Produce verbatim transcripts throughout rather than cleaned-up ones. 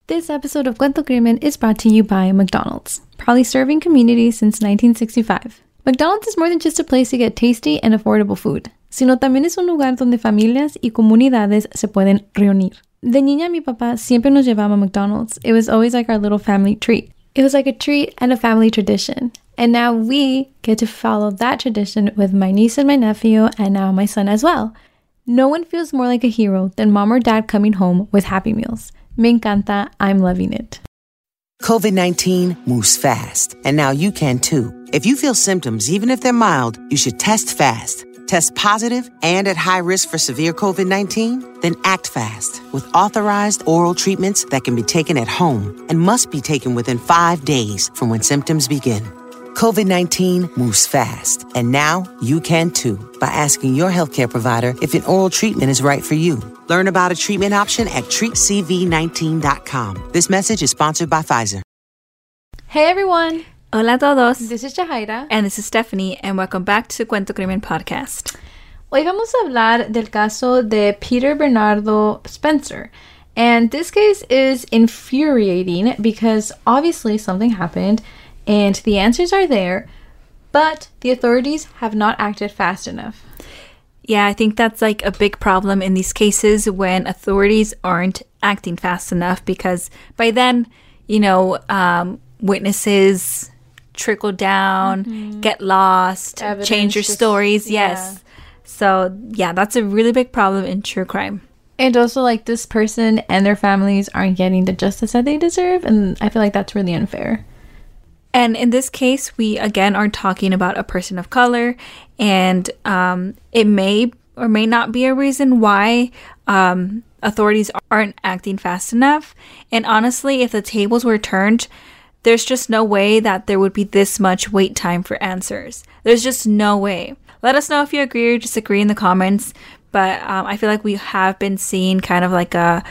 This episode of Cuento Crimen is brought to you by McDonald's, proudly serving communities since nineteen sixty-five. McDonald's is more than just a place to get tasty and affordable food, sino también es un lugar donde familias y comunidades se pueden reunir. De niña, mi papá siempre nos llevaba a McDonald's. It was always like our little family treat. It was like a treat and a family tradition. And now we get to follow that tradition with my niece and my nephew, and now my son as well. No one feels more like a hero than mom or dad coming home with Happy Meals. Me encanta. I'm loving it. COVID nineteen moves fast, and now you can too. If you feel symptoms, even if they're mild, you should test fast. Test positive and at high risk for severe COVID nineteen? Then act fast with authorized oral treatments that can be taken at home and must be taken within five days from when symptoms begin. COVID nineteen moves fast, and now you can too by asking your healthcare provider if an oral treatment is right for you. Learn about a treatment option at treat c v nineteen dot com. This message is sponsored by Pfizer. Hey everyone! Hola a todos. This is Jahaira. And this is Stephanie, and welcome back to Cuento Crimen Podcast. Hoy vamos a hablar del caso de Peter Bernardo Spencer. And this case is infuriating because obviously something happened and the answers are there, but the authorities have not acted fast enough. Yeah, I think that's like a big problem in these cases when authorities aren't acting fast enough, because by then, you know, um, witnesses trickle down, mm-hmm. get lost, Evidence change your just, stories. Yeah. Yes. So, yeah, that's a really big problem in true crime. And also, like, this person and their families aren't getting the justice that they deserve, and I feel like that's really unfair. And in this case, we, again, are talking about a person of color, and um, it may or may not be a reason why um, authorities aren't acting fast enough. And honestly, if the tables were turned, there's just no way that there would be this much wait time for answers. There's just no way. Let us know if you agree or disagree in the comments, but um, I feel like we have been seeing kind of like a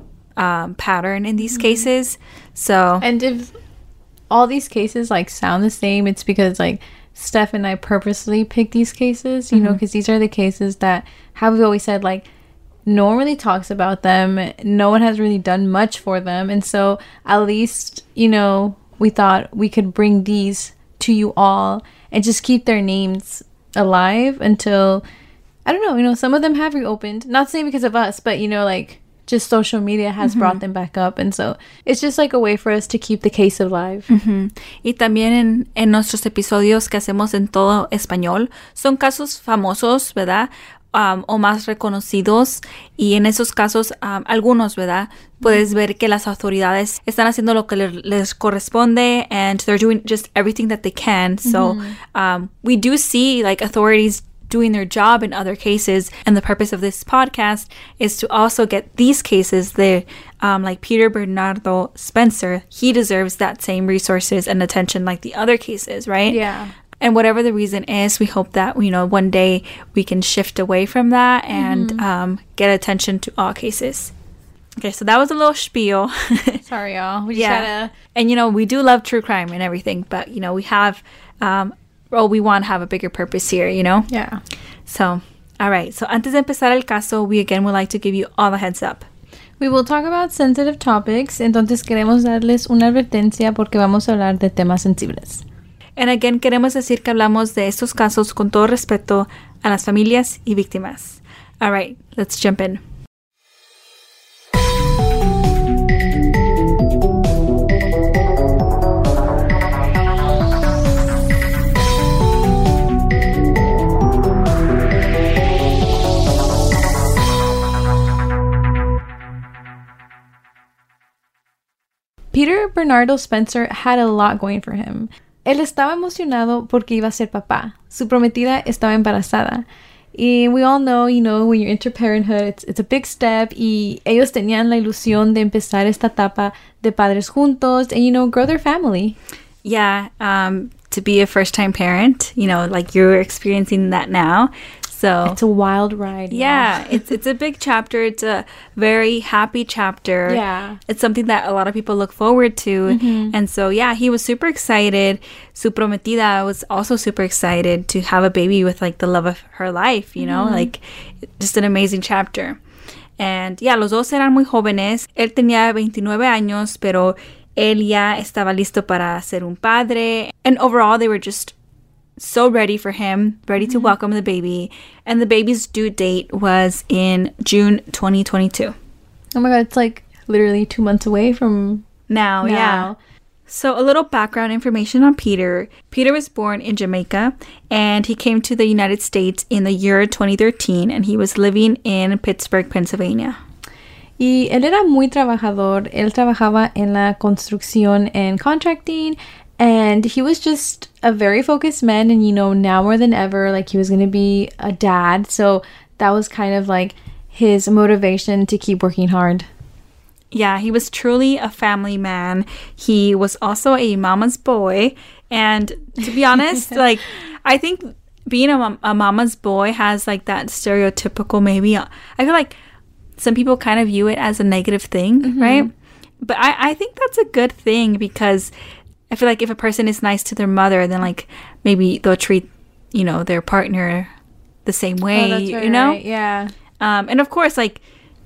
um, pattern in these mm-hmm. cases. So, and if all these cases like sound the same, it's because like Steph and I purposely picked these cases, you mm-hmm. know, because these are the cases that, how we've always said, like, no one really talks about them. No one has really done much for them. And so at least, you know, we thought we could bring these to you all and just keep their names alive until, I don't know, you know, some of them have reopened. Not saying because of us, but, you know, like, just social media has mm-hmm. brought them back up. And so it's just like a way for us to keep the case alive. Mm-hmm. Y también en, en nuestros episodios que hacemos en todo español, son casos famosos, ¿verdad? Um, o más reconocidos. Y en esos casos, um, algunos, ¿verdad? Puedes mm-hmm. ver que las autoridades están haciendo lo que le, les corresponde, and they're doing just everything that they can. So mm-hmm. um, we do see like authorities doing their job in other cases, and the purpose of this podcast is to also get these cases there, um, like Peter Bernardo Spencer. He deserves that same resources and attention like the other cases, right? Yeah. And whatever the reason is, we hope that, you know, one day we can shift away from that and mm-hmm. um, get attention to all cases. Okay, so that was a little spiel. Sorry, y'all. We just yeah. gotta... And, you know, we do love true crime and everything, but, you know, we have... Um, well, we want to have a bigger purpose here, you know? Yeah. So, all right. So, antes de empezar el caso, we again would like to give you all the heads up. We will talk about sensitive topics, entonces queremos darles una advertencia porque vamos a hablar de temas sensibles. And again, queremos decir que hablamos de estos casos con todo respeto a las familias y víctimas. All right, let's jump in. Peter Bernardo Spencer had a lot going for him. Él estaba emocionado porque iba a ser papá. Su prometida estaba embarazada. Y we all know, you know, when you're into parenthood, it's, it's a big step. Y ellos tenían la ilusión de empezar esta etapa de padres juntos and, you know, grow their family. Yeah, um, to be a first-time parent, you know, like you're experiencing that now. So it's a wild ride. Yeah, yeah. it's it's a big chapter. It's a very happy chapter. Yeah. It's something that a lot of people look forward to. Mm-hmm. And so, yeah, he was super excited. Su prometida was also super excited to have a baby with, like, the love of her life, you know? Mm-hmm. Like, just an amazing chapter. And yeah, los dos eran muy jóvenes. Él tenía veintinueve años, pero él ya estaba listo para ser un padre. And overall, they were just so ready for him, ready to welcome the baby. And the baby's due date was in June twenty twenty-two. Oh my God, it's like literally two months away from now, now. Yeah. So a little background information on Peter. Peter was born in Jamaica, and he came to the United States in the year twenty thirteen, and he was living in Pittsburgh, Pennsylvania. Y él era muy trabajador. Él trabajaba en la construcción and contracting, and he was just a very focused man. And, you know, now more than ever, like, he was going to be a dad. So that was kind of like his motivation to keep working hard. Yeah, he was truly a family man. He was also a mama's boy. And to be honest, like, I think being a, mom- a mama's boy has, like, that stereotypical maybe. I feel like some people kind of view it as a negative thing, mm-hmm. right? But I, I think that's a good thing, because I feel like if a person is nice to their mother, then, like, maybe they'll treat, you know, their partner the same way, oh, that's right, you know? Right. Yeah. Um, and of course, like,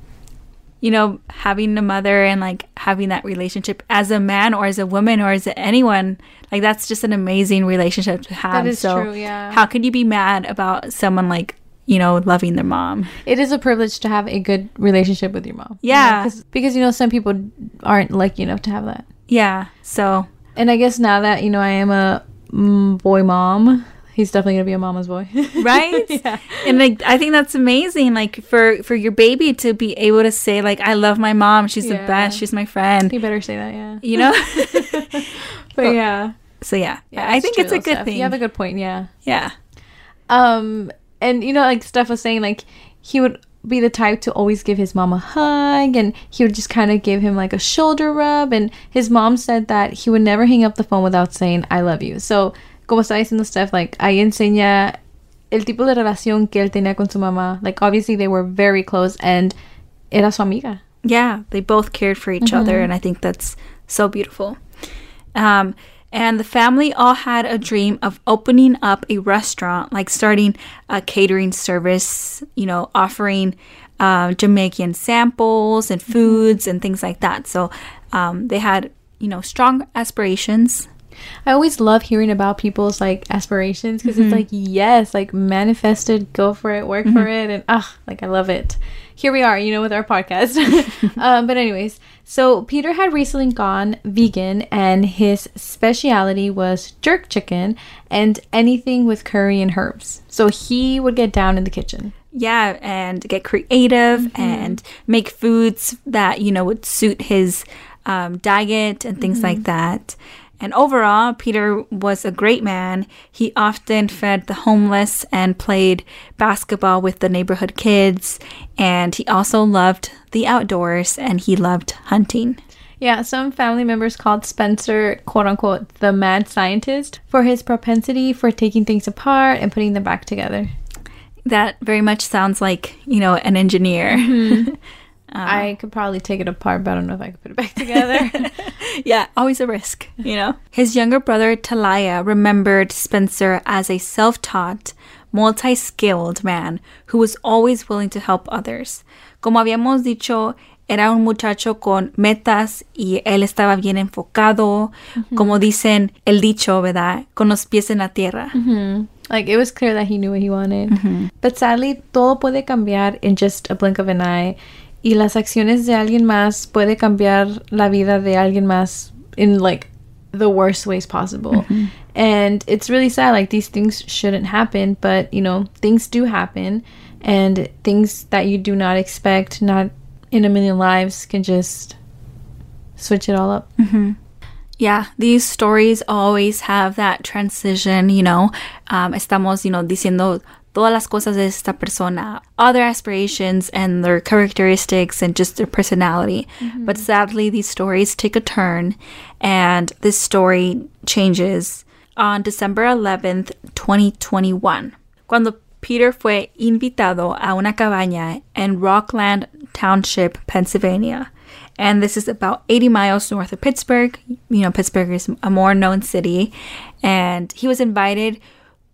you know, having a mother and, like, having that relationship as a man or as a woman or as anyone, like, that's just an amazing relationship to have. That is so true, yeah. How could you be mad about someone, like, you know, loving their mom? It is a privilege to have a good relationship with your mom. Yeah. You know, because, you know, some people aren't lucky enough to have that. Yeah. So. And I guess now that, you know, I am a mm, boy mom, he's definitely going to be a mama's boy. Right? Yeah. And, like, I think that's amazing, like, for, for your baby to be able to say, like, I love my mom. She's yeah. the best. She's my friend. You better say that, yeah. You know? But, well, yeah. So, yeah. yeah I think it's a good stuff. thing. You have a good point, yeah. Yeah. Um, and, you know, like Steph was saying, like, he would be the type to always give his mom a hug, and he would just kind of give him, like, a shoulder rub. And his mom said that he would never hang up the phone without saying, I love you. So, como está diciendo Steph, like, ahí enseña el tipo de relación que él tenía con su mamá. Like, obviously they were very close, and era su amiga. Yeah, they both cared for each mm-hmm. other, and I think that's so beautiful. Um, and the family all had a dream of opening up a restaurant, like starting a catering service, you know, offering uh, Jamaican samples and foods mm-hmm. and things like that. So um, they had, you know, strong aspirations. I always love hearing about people's, like, aspirations, because mm-hmm. it's like, yes, like, manifested, go for it, work mm-hmm. for it, and ah, like, I love it. Here we are, you know, with our podcast. um, but anyways, so Peter had recently gone vegan, and his specialty was jerk chicken and anything with curry and herbs. So he would get down in the kitchen. Yeah, and get creative mm-hmm. and make foods that, you know, would suit his um, diet and things mm-hmm. like that. And overall, Peter was a great man. He often fed the homeless and played basketball with the neighborhood kids. And he also loved the outdoors, and he loved hunting. Yeah, some family members called Spencer, quote-unquote, the mad scientist for his propensity for taking things apart and putting them back together. That very much sounds like, you know, an engineer. Mm-hmm. Uh, I could probably take it apart, but I don't know if I could put it back together. Yeah, always a risk, you know. His younger brother, Talaya, remembered Spencer as a self-taught, multi-skilled man who was always willing to help others. Como habíamos dicho, era un muchacho con metas y él estaba bien enfocado. Mm-hmm. Como dicen el dicho, ¿verdad? Con los pies en la tierra. Mm-hmm. Like, it was clear that he knew what he wanted. Mm-hmm. But sadly, todo puede cambiar in just a blink of an eye. Y las acciones de alguien más puede cambiar la vida de alguien más in, like, the worst ways possible. Mm-hmm. And it's really sad. Like, these things shouldn't happen, but, you know, things do happen. And things that you do not expect, not in a million lives, can just switch it all up. Mm-hmm. Yeah, these stories always have that transition, you know. Um, estamos, you know, diciendo todas las cosas de esta persona, all their aspirations and their characteristics and just their personality. Mm-hmm. But sadly, these stories take a turn, and this story changes on December eleventh, twenty twenty-one, cuando Peter fue invitado a una cabaña in Rockland Township, Pennsylvania. And this is about eighty miles north of Pittsburgh. You know, Pittsburgh is a more known city. And he was invited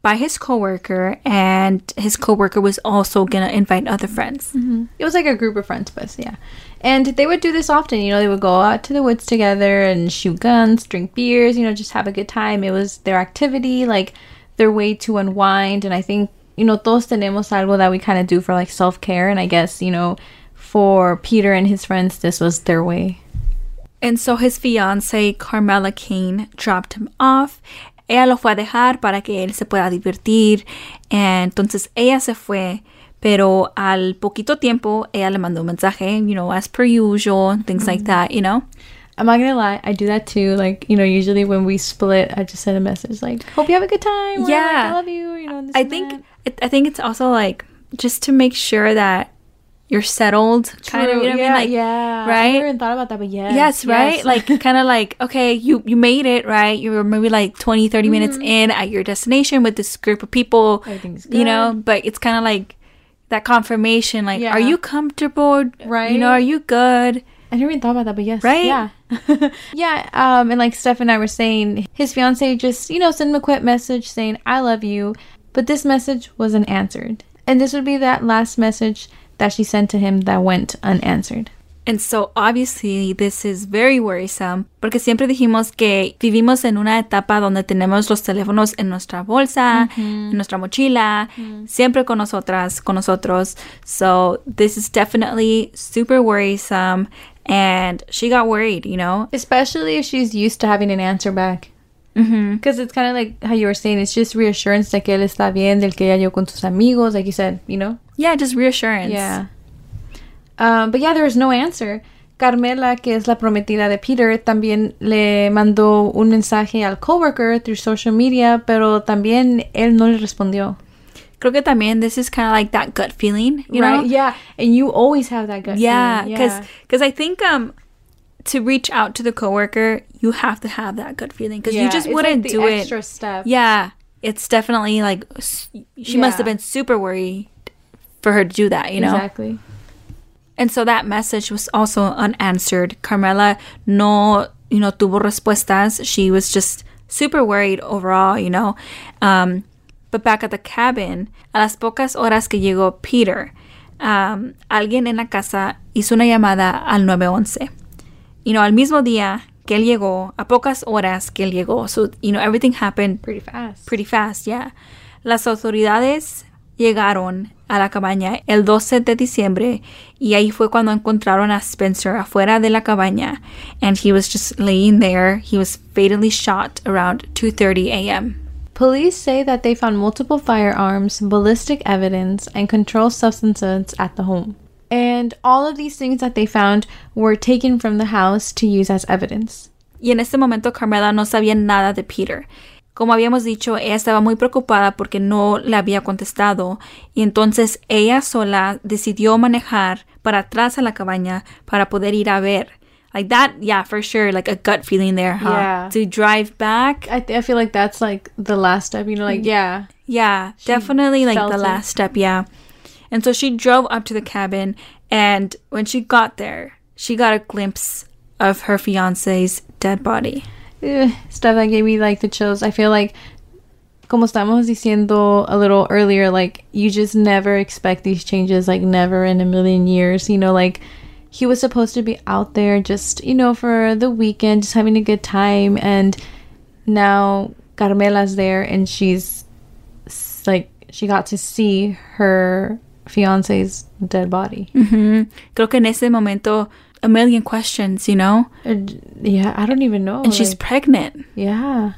by his coworker, and his coworker was also gonna invite other friends. Mm-hmm. It was like a group of friends, but yeah. And they would do this often, you know, they would go out to the woods together and shoot guns, drink beers, you know, just have a good time. It was their activity, like their way to unwind. And I think, you know, todos tenemos algo that we kind of do for like self-care. And I guess, you know, for Peter and his friends, this was their way. And so his fiance, Carmela Kane, dropped him off. Ella lo fue a dejar para que él se pueda divertir. Entonces ella se fue, pero al poquito tiempo ella le mandó un mensaje, you know, as per usual, things mm-hmm. like that, you know. I'm not gonna lie, I do that too. Like, you know, usually when we split, I just send a message like, "Hope you have a good time." Or, yeah, like, I love you. You know, I think it, I think it's also like just to make sure that you're settled, True. kind of, you know what yeah, I mean? Like, yeah. right? I never even thought about that, but yes. Yes, right? Yes. Like, kind of like, okay, you, you made it, right? You were maybe like twenty, thirty mm-hmm. minutes in at your destination with this group of people, everything's good. You know, but it's kind of like that confirmation, like, yeah. Are you comfortable? Right. You know, are you good? I never even thought about that, but yes. Right? Yeah. yeah. Um, and like Steph and I were saying, his fiance just, you know, sent him a quick message saying, "I love you." But this message wasn't answered. And this would be that last message that she sent to him that went unanswered. And so obviously this is very worrisome porque siempre dijimos que vivimos en una etapa donde tenemos los teléfonos en nuestra bolsa, mm-hmm. en nuestra mochila, mm-hmm. siempre con nosotras, con nosotros. So this is definitely super worrisome, and she got worried, you know? Especially if she's used to having an answer back. Because mm-hmm. it's kind of like how you were saying, it's just reassurance de que él está bien, del que ella llegó con sus amigos, like you said, you know? Yeah, just reassurance. Yeah. Um, but yeah, there was no answer. Carmela, que es la prometida de Peter, también le mandó un mensaje al coworker through social media, pero también él no le respondió. Creo que también this is kind of like that gut feeling, you right? know? Yeah, and you always have that gut yeah, feeling. Yeah, because I think um to reach out to the coworker, you have to have that gut feeling because yeah, you just wouldn't like do the it. Extra step. Yeah, it's definitely like she yeah. must have been super worried for her to do that, you know? Exactly. And so that message was also unanswered. Carmela no, you know, tuvo respuestas. She was just super worried overall, you know. Um, but back at the cabin, a las pocas horas que llegó Peter, um, alguien en la casa hizo una llamada al nueve once. You know, al mismo día que él llegó, a pocas horas que él llegó. So, you know, everything happened pretty fast. Pretty fast, yeah. Las autoridades llegaron a la cabaña el doce de diciembre y ahí fue cuando encontraron a Spencer afuera de la cabaña, and he was just laying there. He was fatally shot around two thirty a.m. Police say that they found multiple firearms, ballistic evidence, and controlled substances at the home. And all of these things that they found were taken from the house to use as evidence. Y en este momento Carmela no sabía nada de Peter. Como habíamos dicho, ella estaba muy preocupada porque no le había contestado, y entonces ella sola decidió manejar para atrás a la cabaña para poder ir a ver. Like that, yeah, for sure, like a gut feeling there, huh? Yeah. To drive back. I, th- I feel like that's like the last step, you know, like, yeah. Yeah, definitely like the last step, yeah. And so she drove up to the cabin, and when she got there, she got a glimpse of her fiance's dead body. Ugh, stuff that gave me like the chills. I feel like, como estamos diciendo a little earlier, like you just never expect these changes, like never in a million years, you know, like he was supposed to be out there just, you know, for the weekend, just having a good time, and now Carmela's there and she's like, she got to see her fiance's dead body. Mm-hmm. Creo que en ese momento a million questions, you know? Uh, yeah, I don't even know. And like, she's pregnant. Yeah.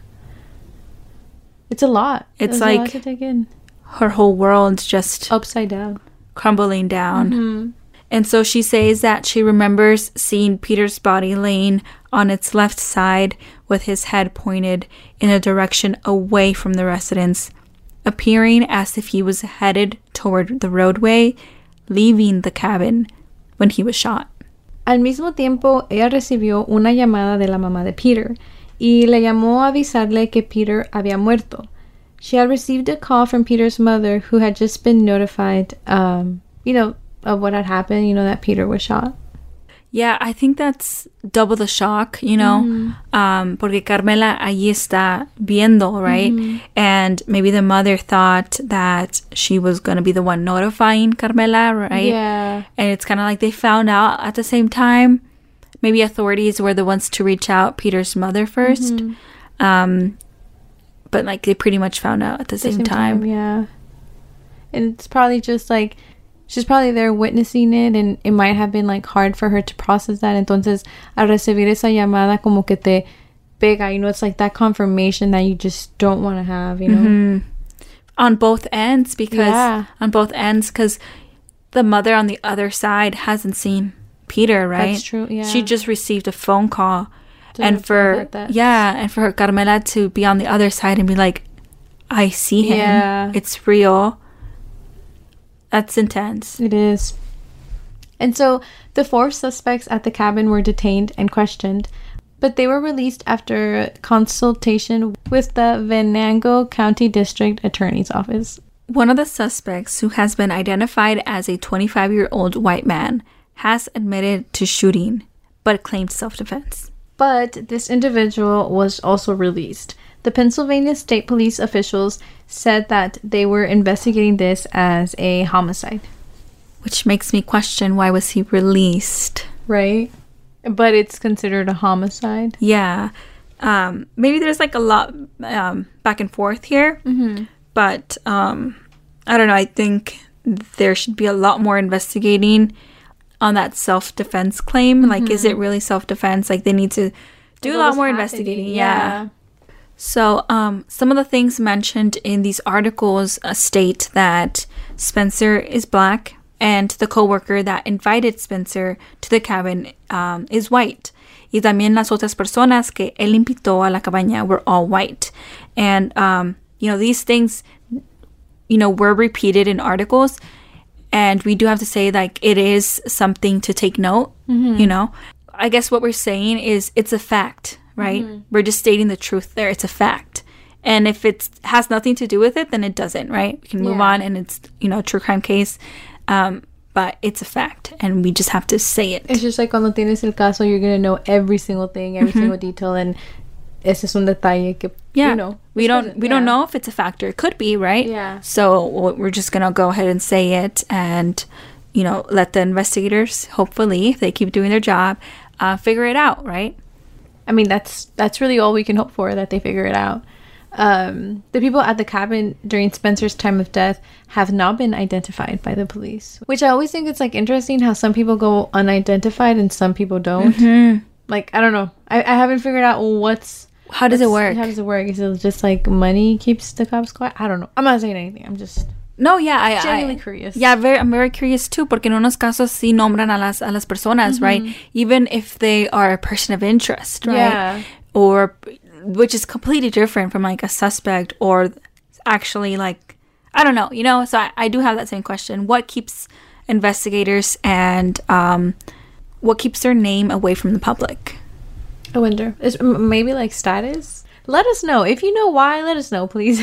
It's a lot. It's There's like a lot to take in. Her whole world's just upside down, crumbling down. Mm-hmm. And so she says that she remembers seeing Peter's body laying on its left side with his head pointed in a direction away from the residence, appearing as if he was headed toward the roadway, leaving the cabin when he was shot. Al mismo tiempo, ella recibió una llamada de la mamá de Peter y le llamó a avisarle que Peter había muerto. She had received a call from Peter's mother, who had just been notified, um, you know, of what had happened, you know, that Peter was shot. Yeah, I think that's double the shock, you know, mm-hmm. um, porque Carmela allí está viendo, right? Mm-hmm. And maybe the mother thought that she was going to be the one notifying Carmela, right? Yeah. And it's kind of like they found out at the same time. Maybe authorities were the ones to reach out Peter's mother first. Mm-hmm. Um, but, like, they pretty much found out at the, the same, same time. time. Yeah. And it's probably just, like, she's probably there witnessing it, and it might have been, like, hard for her to process that. Entonces, al recibir esa llamada, como que te pega, you know, it's like that confirmation that you just don't want to have, you know? Mm-hmm. On both ends, because, yeah. on both ends, because the mother on the other side hasn't seen Peter, right? That's true, yeah. She just received a phone call. To and for, yeah, and for her Carmela to be on the other side and be like, I see him. Yeah. It's real. That's intense. It is. And so the four suspects at the cabin were detained and questioned, but they were released after consultation with the Venango County District Attorney's Office. One of the suspects, who has been identified as a twenty-five-year-old white man, has admitted to shooting, but claimed self-defense. But this individual was also released. The Pennsylvania State Police officials said that they were investigating this as a homicide. Which makes me question, why was he released? Right? But it's considered a homicide. Yeah. Um, maybe there's like a lot um, back and forth here. Mm-hmm. But um, I don't know. I think there should be a lot more investigating on that self-defense claim. Mm-hmm. Like, is it really self-defense? Like, they need to do a lot more investigating. Yeah. yeah. So, um, some of the things mentioned in these articles uh, state that Spencer is black and the coworker that invited Spencer to the cabin um, is white. Y también las otras personas que él invitó a la cabaña were all white. And, um, you know, these things, you know, were repeated in articles. And we do have to say, like, it is something to take note, mm-hmm. you know. I guess what we're saying is it's a fact. Right? Mm-hmm. We're just stating the truth there. It's a fact. And if it has nothing to do with it, then it doesn't, right? We can move yeah. on and it's, you know, a true crime case. Um, but it's a fact and we just have to say it. It's just like cuando tienes el caso, you're going to know every single thing, every mm-hmm. single detail. And ese es un detalle que, yeah. you know. We don't, we yeah. don't know if it's a fact or it could be, right? Yeah. So we're just going to go ahead and say it and, you know, let the investigators, hopefully, if they keep doing their job, uh, figure it out, right? I mean, that's that's really all we can hope for, that they figure it out. Um, the people at the cabin during Spencer's time of death have not been identified by the police, which I always think it's like interesting how some people go unidentified and some people don't. Mm-hmm. Like, I don't know. I, I haven't figured out what's... How does what's, it work? How does it work? Is it just like money keeps the cops quiet? I don't know. I'm not saying anything. I'm just... No, yeah, I genuinely I, curious. Yeah, very, I'm very curious too, porque en unos casos sí nombran a las a las personas, mm-hmm. right? Even if they are a person of interest, right? Yeah. Or which is completely different from like a suspect or actually like I don't know, you know. So I, I do have that same question: what keeps investigators and um, what keeps their name away from the public? I wonder. Is maybe like status? Let us know if you know why. Let us know, please.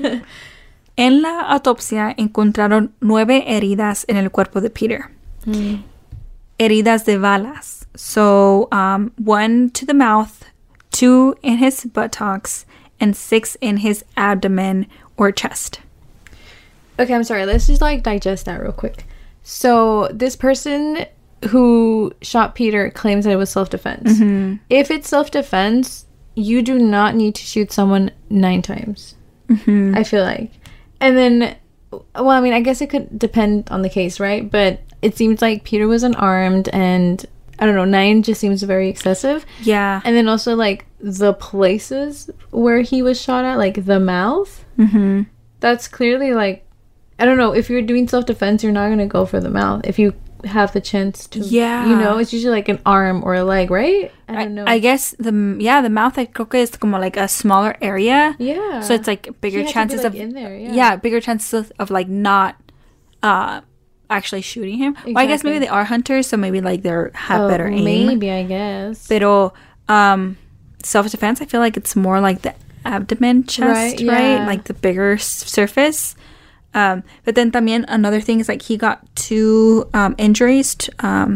En la autopsia encontraron nueve heridas en el cuerpo de Peter. Mm. Heridas de balas. So, um, one to the mouth, two in his buttocks, and six in his abdomen or chest. Okay, I'm sorry. Let's just, like, digest that real quick. So, this person who shot Peter claims that it was self-defense. Mm-hmm. If it's self-defense, you do not need to shoot someone nine times. Mm-hmm. I feel like. And then, well, I mean, I guess it could depend on the case, right? But it seems like Peter was unarmed and, I don't know, nine just seems very excessive. Yeah. And then also, like, the places where he was shot at, like, the mouth. Mm-hmm. That's clearly, like, I don't know, if you're doing self-defense, you're not going to go for the mouth. If you have the chance to, yeah. you know, it's usually like an arm or a leg, right? I don't know. I, I guess the yeah the mouth I creo que es como like a smaller area. Yeah. So it's like bigger chances to be, like, of in there. Yeah. yeah bigger chances of, of like not uh actually shooting him. Exactly. Well, I guess maybe they are hunters, so maybe like they're have oh, better aim. Maybe I guess. Pero um self defense, I feel like it's more like the abdomen, chest, right? Yeah. right? Like the bigger s- surface. Um, but then también another thing is like he got two um, injuries t- um,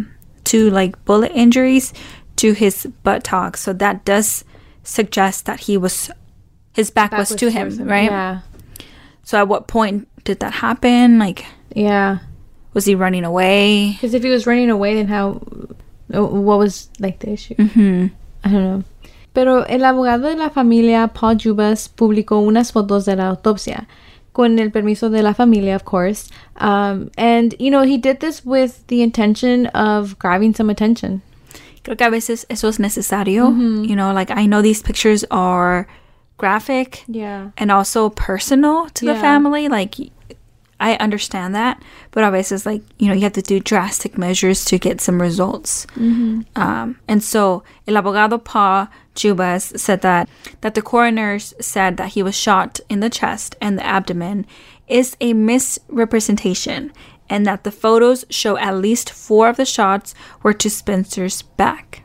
two like bullet injuries to his buttocks. So that does suggest that he was his back, back was, was to him, him, right? Yeah. So at what point did that happen? Like, yeah, was he running away? Because if he was running away, then how? What was like the issue? Mm-hmm. I don't know. Pero el abogado de la familia, Paul Jubas, publicó unas fotos de la autopsia, con el permiso de la familia, of course. Um, and, you know, he did this with the intention of grabbing some attention. Creo que a veces eso es necesario. Mm-hmm. You know, like, I know these pictures are graphic. Yeah. And also personal to yeah. the family. Like, I understand that. But a veces, like, you know, you have to do drastic measures to get some results. Mm-hmm. Um, and so, el abogado Paul Jubas said that, that the coroners said that he was shot in the chest and the abdomen is a misrepresentation, and that the photos show at least four of the shots were to Spencer's back.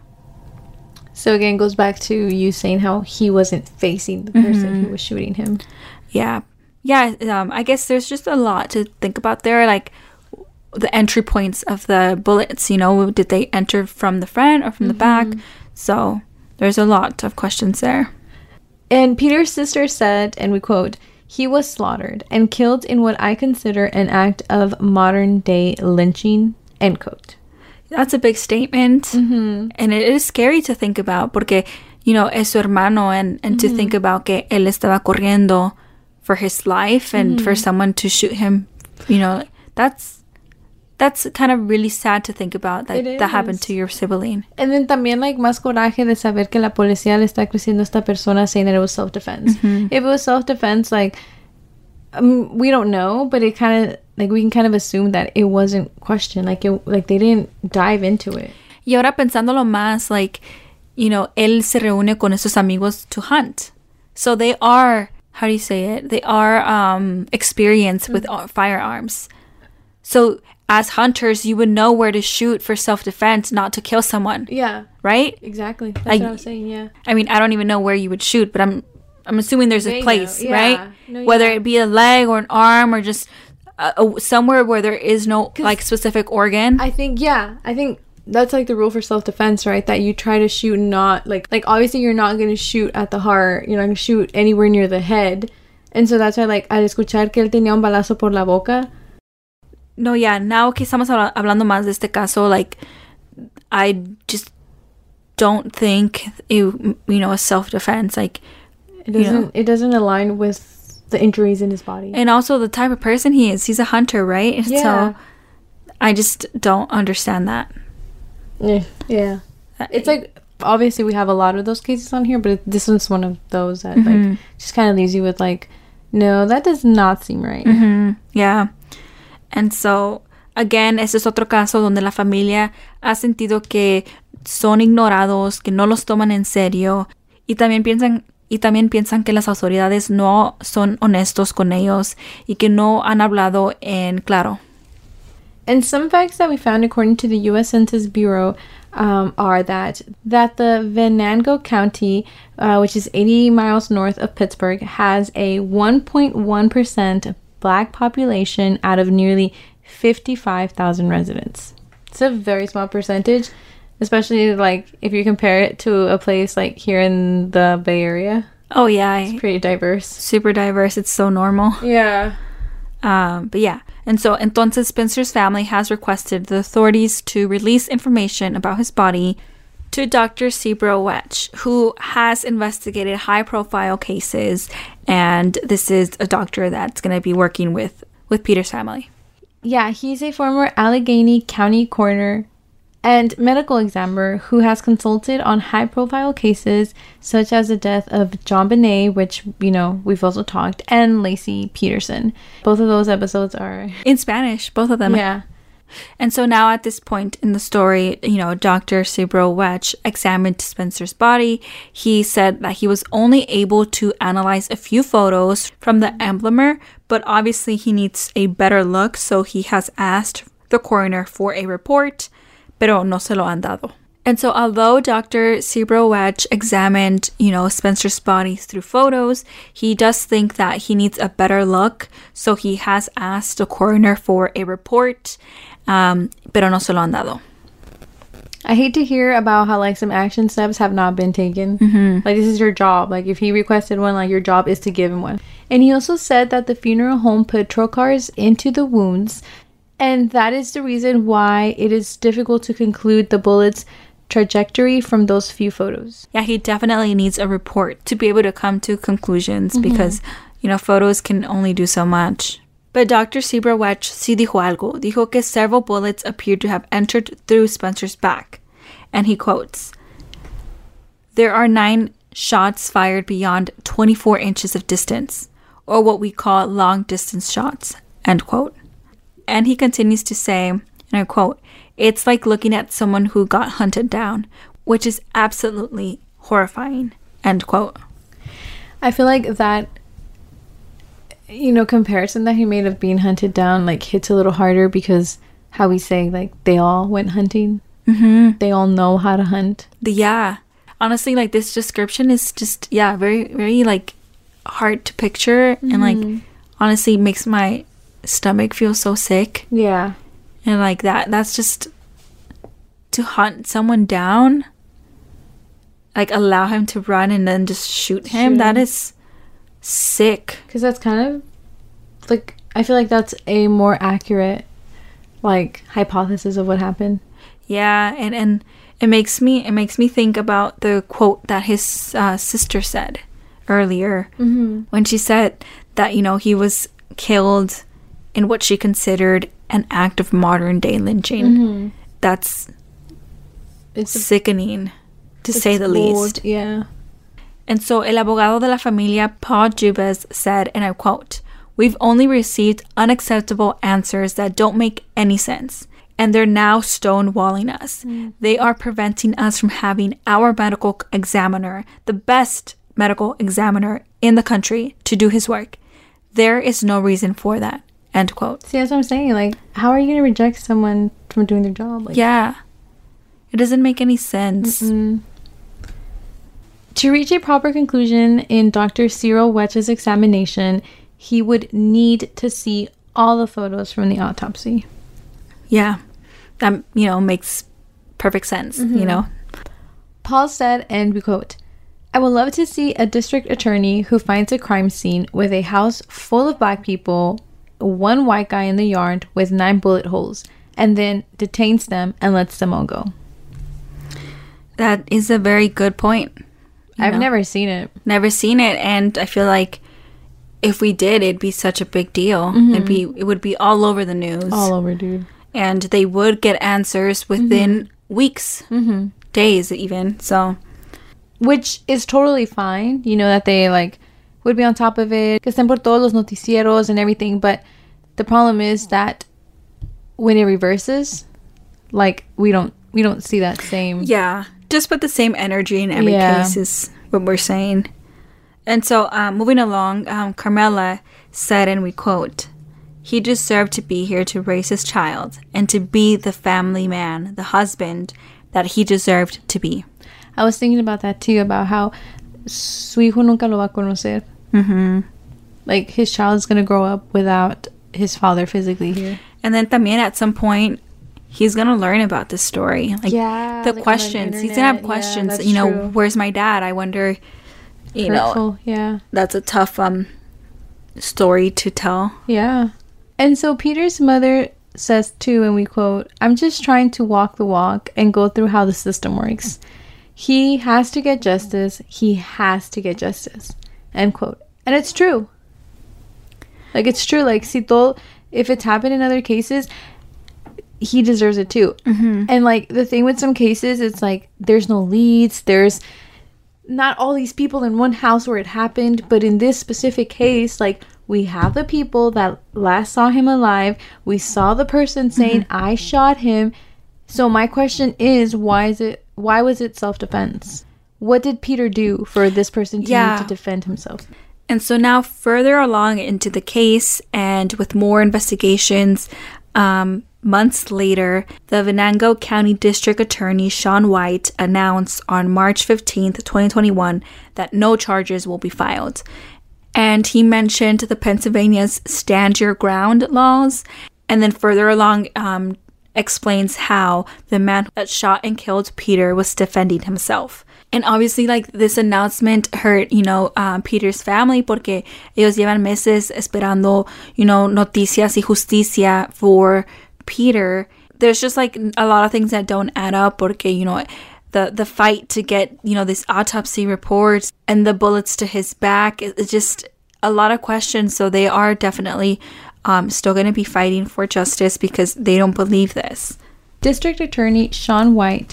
So again, goes back to you saying how he wasn't facing the person mm-hmm. who was shooting him. Yeah. Yeah, um, I guess there's just a lot to think about there, like the entry points of the bullets, you know, did they enter from the front or from mm-hmm. the back? So there's a lot of questions there. And Peter's sister said, and we quote, "He was slaughtered and killed in what I consider an act of modern-day lynching," end quote. That's a big statement. Mm-hmm. And it is scary to think about porque, you know, es su hermano, and, and mm-hmm. to think about que él estaba corriendo for his life and mm-hmm. for someone to shoot him, you know, that's that's kind of really sad to think about that that happened to your sibling. And then también like más coraje de saber que la policía le está creciendo a esta persona saying that it was self-defense. Mm-hmm. If it was self-defense, like, um, we don't know, but it kind of, like, we can kind of assume that it wasn't questioned. Like, it, like they didn't dive into it. Y ahora pensándolo más, like, you know, él se reúne con esos amigos to hunt. So they are, how do you say it? They are um, experienced mm-hmm. with firearms. So as hunters, you would know where to shoot for self-defense, not to kill someone. Yeah. Right? Exactly. That's like, what I was saying, yeah. I mean, I don't even know where you would shoot, but I'm I'm assuming there's a place, yeah. right? No, Whether yeah. it be a leg or an arm or just uh, uh, somewhere where there is no, like, specific organ. I think, yeah. I think that's, like, the rule for self-defense, right? That you try to shoot not, like, like obviously you're not going to shoot at the heart. You're not going to shoot anywhere near the head. And so that's why, like, al escuchar que él tenía un balazo por la boca. No, yeah, now que estamos hablando más de este caso, like, I just don't think it, you know, a self-defense, like, it doesn't, you know. It doesn't align with the injuries in his body. And also the type of person he is. He's a hunter, right? Yeah. So I just don't understand that. Yeah. Yeah. It's like, obviously we have a lot of those cases on here, but this one's one of those that, mm-hmm. like, just kind of leaves you with, like, no, that does not seem right. Mm-hmm. Yeah. And so, again, ese es otro caso donde la familia ha sentido que son ignorados, que no los toman en serio, y también piensan, y también piensan que las autoridades no son honestos con ellos y que no han hablado en claro. And some facts that we found according to the U S Census Bureau um, are that that the Venango County, uh, which is eighty miles north of Pittsburgh, has a one point one percent Black population out of nearly fifty-five thousand residents. It's a very small percentage, especially like if you compare it to a place like here in the Bay Area. Oh yeah, it's pretty diverse. Super diverse. It's so normal. Yeah. Um, but yeah, and so entonces Spencer's family has requested the authorities to release information about his body to Doctor Cebro Wetch, who has investigated high-profile cases, and this is a doctor that's going to be working with, with Peter's family. Yeah, he's a former Allegheny County coroner and medical examiner who has consulted on high-profile cases such as the death of JonBenét, which, you know, we've also talked, and Laci Peterson. Both of those episodes are in Spanish, both of them. Yeah. And so now at this point in the story, you know, Doctor Cebro Wetch examined Spencer's body. He said that he was only able to analyze a few photos from the emblemer, but obviously he needs a better look, so he has asked the coroner for a report, pero no se lo han dado. And so although Doctor Cebro Wetch examined, you know, Spencer's body through photos, he does think that he needs a better look, so he has asked the coroner for a report. Um, pero no se lo han dado. I hate to hear about how like some action steps have not been taken. Mm-hmm. Like, this is your job. Like, if he requested one, like, your job is to give him one. And he also said that the funeral home put trocars into the wounds, and that is the reason why it is difficult to conclude the bullet's trajectory from those few photos. Yeah, he definitely needs a report to be able to come to conclusions, mm-hmm. because, you know, photos can only do so much. But Doctor Siebrawetch sí dijo algo. Dijo que several bullets appeared to have entered through Spencer's back. And he quotes, "There are nine shots fired beyond twenty-four inches of distance, or what we call long-distance shots," end quote. And he continues to say, and I quote, "It's like looking at someone who got hunted down, which is absolutely horrifying," end quote. I feel like that, you know, comparison that he made of being hunted down, like, hits a little harder because how we say, like, they all went hunting. Mm-hmm. They all know how to hunt. The, yeah. Honestly, like, this description is just, yeah, very, very, like, hard to picture. Mm-hmm. And, like, honestly makes my stomach feel so sick. Yeah. And, like, that, that's just, to hunt someone down, like, allow him to run and then just shoot him, shoot. That is sick. Because that's kind of, like, I feel like that's a more accurate, like, hypothesis of what happened. Yeah, and, and it makes me it makes me think about the quote that his uh, sister said earlier, mm-hmm. when she said that, you know, he was killed in what she considered an act of modern day lynching. Mm-hmm. That's it's sickening, to say the bold, least. Yeah. And so el abogado de la familia, Paul Jubes, said, and I quote, "We've only received unacceptable answers that don't make any sense. And they're now stonewalling us. Mm. They are preventing us from having our medical examiner, the best medical examiner in the country, to do his work. There is no reason for that," end quote. See, that's what I'm saying. Like, how are you going to reject someone from doing their job? Like, yeah. It doesn't make any sense. Mm-mm. To reach a proper conclusion in Doctor Siebrawetch's examination, he would need to see all the photos from the autopsy. Yeah. That, you know, makes perfect sense, mm-hmm. you know. Paul said, and we quote, "I would love to see a district attorney who finds a crime scene with a house full of black people, one white guy in the yard with nine bullet holes, and then detains them and lets them all go." That is a very good point. I've know? never seen it. Never seen it, and I feel like if we did, it'd be such a big deal. Mm-hmm. It'd be, it would be all over the news. All over, dude. And they would get answers within mm-hmm. weeks, mm-hmm. days even, so. Which is totally fine, you know, that they, like, would be on top of it, que estén por todos los noticieros and everything, but the problem is that when it reverses, like, we don't, we don't see that same. Yeah, just put the same energy in every yeah. case is what we're saying. And so, um, moving along, um, Carmela said, and we quote, "He deserved to be here to raise his child and to be the family man, the husband that he deserved to be." I was thinking about that too, about how su hijo nunca lo va a conocer. Mm-hmm. Like, his child is going to grow up without his father physically here. And then también at some point, he's going to learn about this story. Like, yeah, the like questions. The he's going to have questions. Yeah, you know, true. Where's my dad? I wonder, you Hurtful, know. Yeah. That's a tough um story to tell. Yeah. And so Peter's mother says too, and we quote, "I'm just trying to walk the walk and go through how the system works. He has to get justice. He has to get justice," end quote. And it's true. Like, it's true. Like, si todo, if it's happened in other cases, he deserves it too. Mm-hmm. And, like, the thing with some cases, it's like, there's no leads. There's not all these people in one house where it happened. But in this specific case, like, we have the people that last saw him alive. We saw the person saying, mm-hmm. "I shot him." So my question is, why is it, why was it self-defense? What did Peter do for this person to yeah. need to defend himself? And so now further along into the case and with more investigations, um, months later, the Venango County District Attorney Sean White announced on March fifteenth, twenty twenty-one that no charges will be filed. And he mentioned the Pennsylvania's Stand Your Ground laws. And then further along, um, explains how the man that shot and killed Peter was defending himself. And obviously, like, this announcement hurt, you know, um, Peter's family porque ellos llevan meses esperando, you know, noticias y justicia for Peter. There's just, like, a lot of things that don't add up porque, you know, the, the fight to get, you know, this autopsy report and the bullets to his back. It's just a lot of questions. So they are definitely um, still going to be fighting for justice because they don't believe this. District Attorney Sean White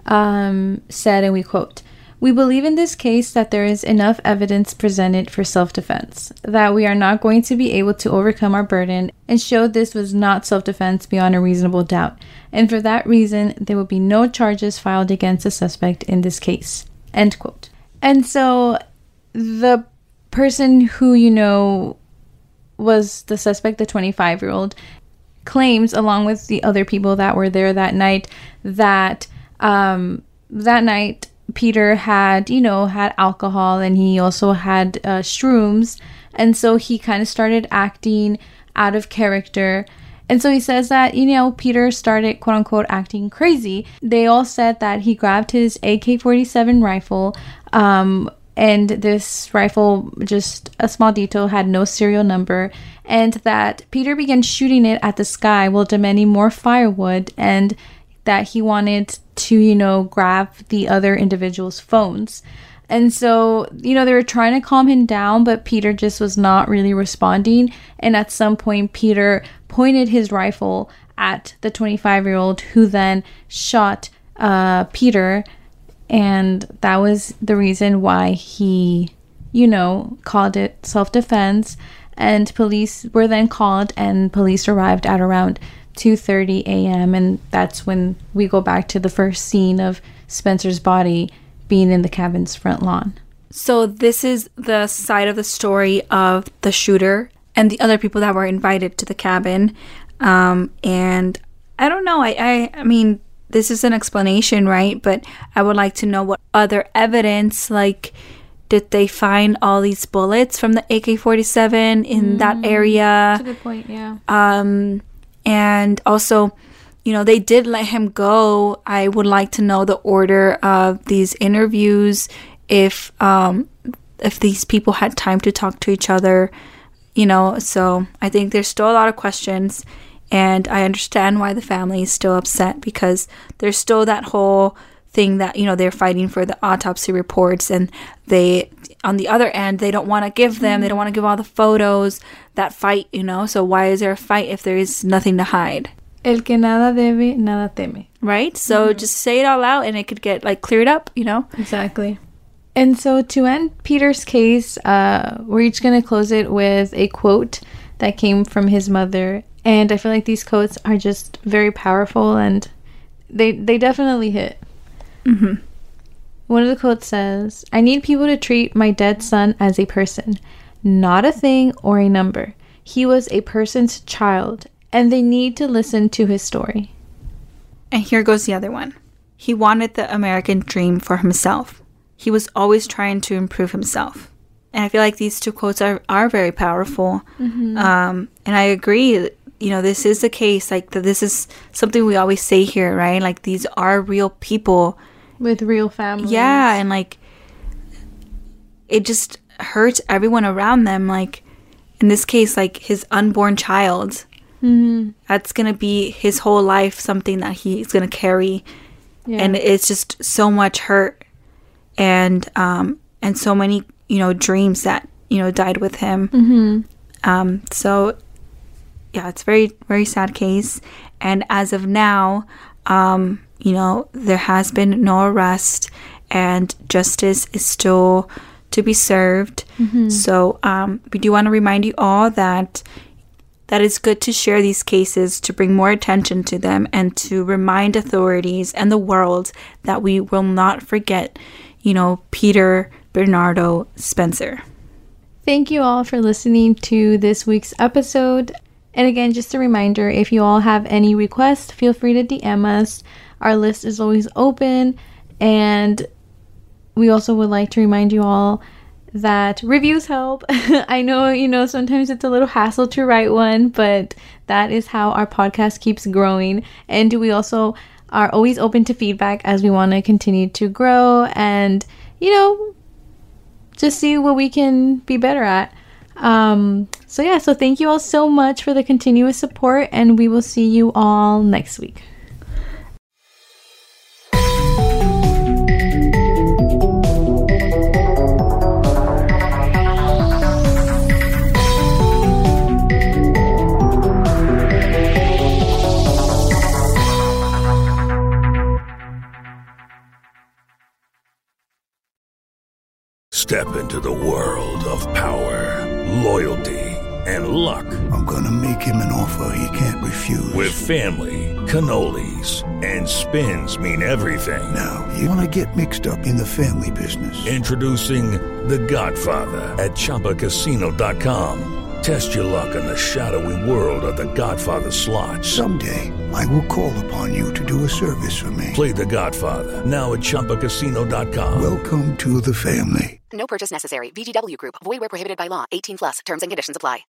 um, said, and we quote, "We believe in this case that there is enough evidence presented for self-defense, that we are not going to be able to overcome our burden and show this was not self-defense beyond a reasonable doubt. And for that reason, there will be no charges filed against the suspect in this case." End quote. And so the person who, you know, was the suspect, the twenty-five-year-old, claims, along with the other people that were there that night, that um, that night Peter had, you know, had alcohol and he also had uh, shrooms. And so he kind of started acting out of character. And so he says that, you know, Peter started, quote unquote, acting crazy. They all said that he grabbed his A K forty-seven rifle. Um, and this rifle, just a small detail, had no serial number. And that Peter began shooting it at the sky while demanding more firewood, and that he wanted to, you know, grab the other individuals' phones. And so, you know, they were trying to calm him down, but Peter just was not really responding. And at some point, Peter pointed his rifle at the twenty-five-year-old, who then shot uh, Peter. And that was the reason why he, you know, called it self-defense. And police were then called, and police arrived at around two thirty a.m. and that's when we go back to the first scene of Spencer's body being in the cabin's front lawn. So this is the side of the story of the shooter and the other people that were invited to the cabin. Um, and I don't know, I, I, I mean, this is an explanation, right? But I would like to know what other evidence, like, did they find all these bullets from the A K forty-seven in mm, that area? That's a good point, yeah. Um... And also, you know, they did let him go. I would like to know the order of these interviews, if um, if these people had time to talk to each other, you know. So I think there's still a lot of questions. And I understand why the family is still upset, because there's still that whole thing that, you know, they're fighting for the autopsy reports. And they, on the other end, they don't want to give them, they don't want to give all the photos, that fight, you know. So why is there a fight if there is nothing to hide? El que nada debe, nada teme. Right? So mm-hmm. just say it all out and it could get, like, cleared up, you know? Exactly. And so to end Peter's case, uh, we're each going to close it with a quote that came from his mother. And I feel like these quotes are just very powerful, and they they definitely hit. Mm-hmm. One of the quotes says, "I need people to treat my dead son as a person, not a thing or a number. He was a person's child, and they need to listen to his story." And here goes the other one. He wanted the American dream for himself. He was always trying to improve himself. And I feel like these two quotes are, are very powerful. Mm-hmm. Um, and I agree. You know, this is the case. Like, the, this is something we always say here, right? Like, these are real people. With real families. Yeah, and, like, it just hurts everyone around them. Like, in this case, like, his unborn child. Mm-hmm. That's going to be his whole life, something that he's going to carry. Yeah. And it's just so much hurt. And, um, and so many, you know, dreams that, you know, died with him. Mm-hmm. Um, so... yeah, it's very, very sad case. And as of now, um, you know, there has been no arrest and justice is still to be served. Mm-hmm. So um, we do want to remind you all that that it's good to share these cases, to bring more attention to them, and to remind authorities and the world that we will not forget, you know, Peter Bernardo Spencer. Thank you all for listening to this week's episode. And again, just a reminder, if you all have any requests, feel free to D M us. Our list is always open. And we also would like to remind you all that reviews help. I know, you know, sometimes it's a little hassle to write one, but that is how our podcast keeps growing. And we also are always open to feedback as we want to continue to grow and, you know, just see what we can be better at. Um, so yeah, so thank you all so much for the continuous support, and we will see you all next week. Step into the world of power, loyalty, and luck. I'm gonna make him an offer he can't refuse. With family, cannolis, and spins mean everything. Now, you wanna get mixed up in the family business. Introducing The Godfather at Chumba Casino dot com. Test your luck in the shadowy world of The Godfather slot. Someday, I will call upon you to do a service for me. Play The Godfather, now at Chumba Casino dot com. Welcome to the family. No purchase necessary. V G W Group. Void where prohibited by law. eighteen plus. Terms and conditions apply.